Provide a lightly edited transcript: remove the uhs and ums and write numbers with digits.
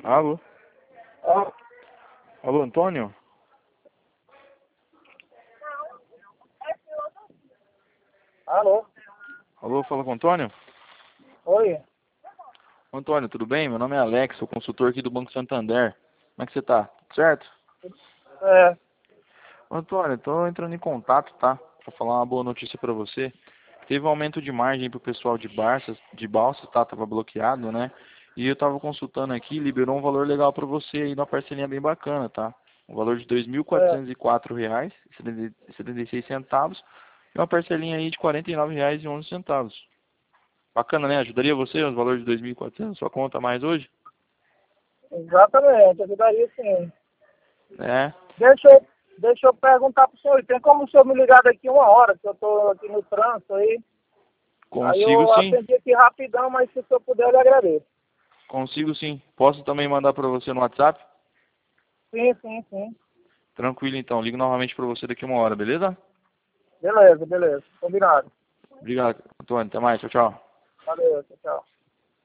Alô? Ó, Alô, Antônio? alô? Alô, fala com o Antônio? Oi? Antônio, tudo bem? Meu nome é Alex, sou consultor aqui do Banco Santander. Como é que você tá? Tudo certo? É, Antônio, tô entrando em contato, tá? Pra falar uma boa notícia pra você. Teve um aumento de margem pro pessoal de balsas, tá? Tava bloqueado, né? E eu tava consultando aqui, liberou um valor legal pra você aí, numa parcelinha bem bacana, tá? Um valor de R$ é, 2.404,76 e uma parcelinha aí de R$ 49,11. Bacana, né? Ajudaria você os valores de 2.400 sua conta a mais hoje? exatamente, ajudaria sim. É, Deixa eu perguntar pro senhor, tem como o senhor me ligar daqui 1 hora, que eu tô aqui no trânsito aí? Aí consigo eu sim. atendi aqui rapidão, mas se o senhor puder, eu lhe agradeço. Consigo sim. Posso também mandar para você no WhatsApp? Sim, sim, sim. Tranquilo então. Ligo novamente para você daqui 1 hora, beleza? Beleza, beleza. Combinado. Obrigado, Antônio. Até mais. Tchau, tchau. Valeu, tchau, tchau.